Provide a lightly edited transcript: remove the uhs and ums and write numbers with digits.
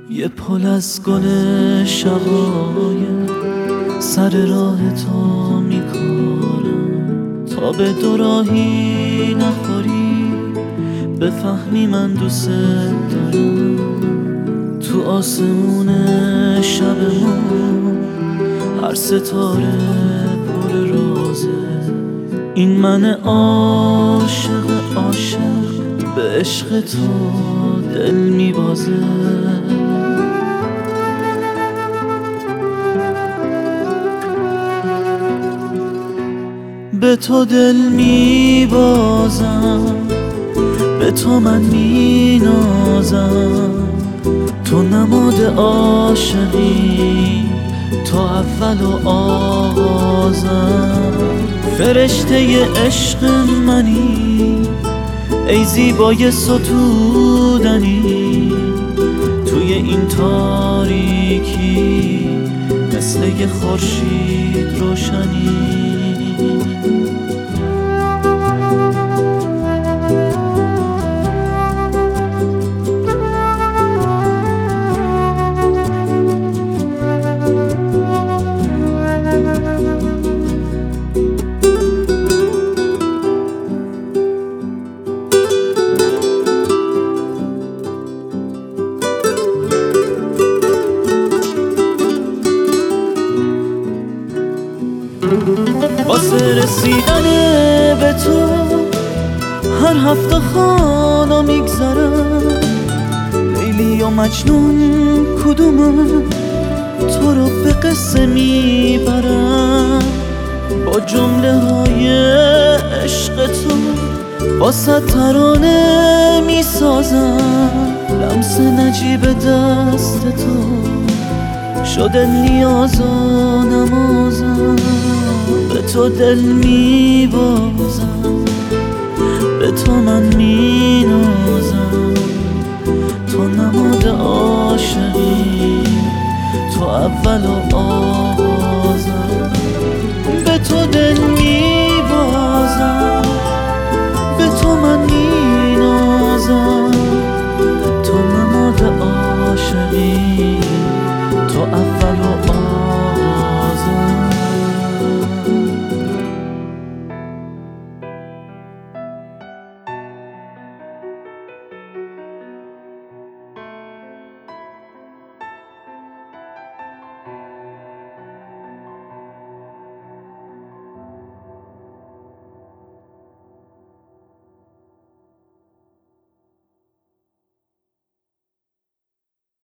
یه پل از گل شقایق سر راه تو میکارم تا به دوراهی نخوری، بفهمی من دوست دارم. تو آسمون شب ما هر ستاره پر رازه، این من عاشق به عشق تو دل میبازه. به تو دل میبازم، به تو من مینازم، تو نماد عاشقی، تو اول و آغازم. فرشته عشق منی، ای زیبای ستودنی، توی این تاریکی مثل یه خورشید روشنی. واسه رسیدن به تو هر هفته خانه میگذرم. لیلی و مجنون کدومه تو رو به قصه میبرم، با جمله های عشق تو واسه ترانه میسازم. لمس نجیب دست تو شده نیاز و نمازم. به تو دل میبازم، به تو من مینازم، تو نماد عاشقی، تو اول و آغازم. به تو دل میبازم، به تو من مینازم،